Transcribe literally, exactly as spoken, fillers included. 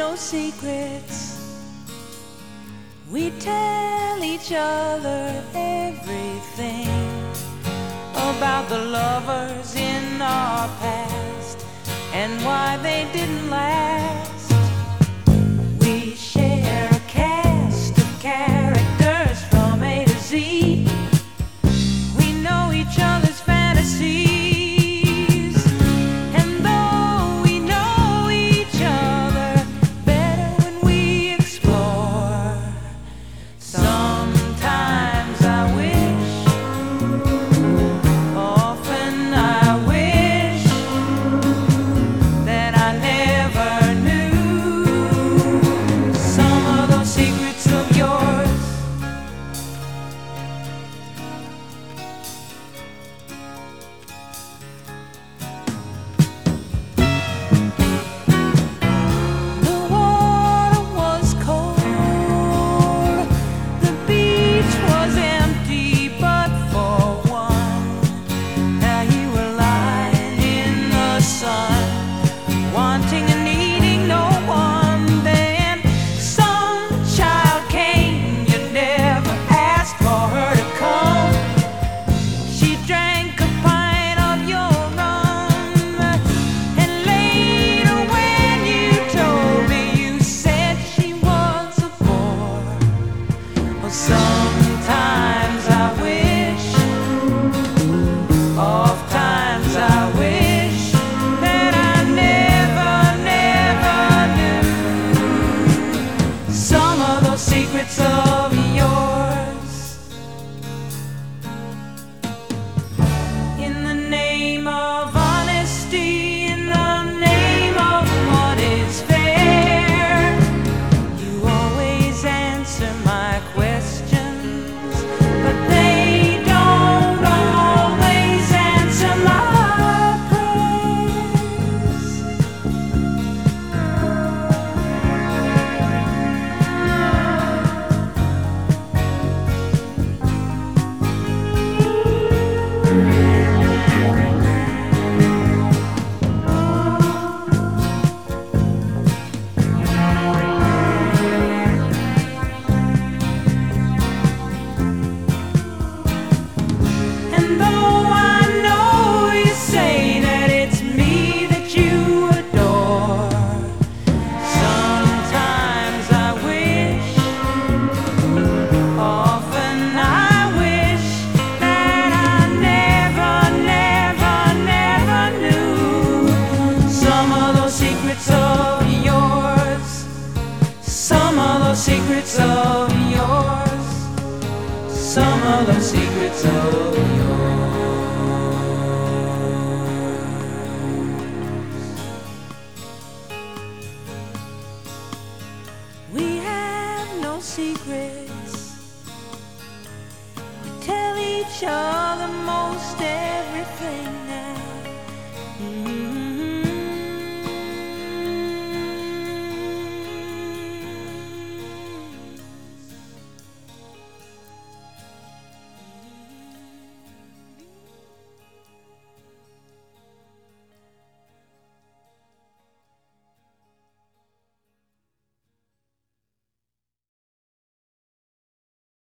no secrets. We tell each other everything about the lovers in our past and why they didn't last. We share a cast of characters from A to Z. We know each other's fantasies, and though we know each other better when we explore, sometimes I wish, often I wish that I never knew some of those secrets of yours. The water was cold, the beach was empty but for one. Now you were lying in the sun, wanting and needing no one. Then some child came, you never asked for her to come. She drank a pint of your rum, and later when you told me, you said she was a bore. Well, sometimes I wish, oft times I wish that I never, never knew some of those secrets of yours. In the name of honesty, in the name of what is fair, you always answer my questions, but they don't always answer my prayers. And though I know you say that it's me that you adore, sometimes I wish, often I wish that I never, never, never knew some of those secrets of yours, some of those secrets of yours, some of those secrets of yours. We have no secrets. We tell each other most everything.